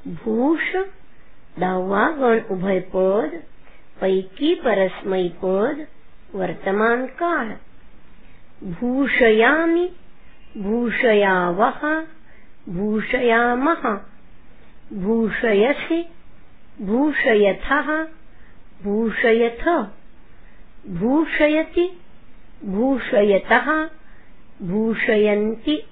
भूष दहावा गण उभय पद पैकी परस्मै पद वर्तमान काळ। भूषयामि, भूषयावः, भूषयामः, भूषयसि, भूषयथः, भूषयथ, भूषयति, भूषयतः, भूषयन्ति,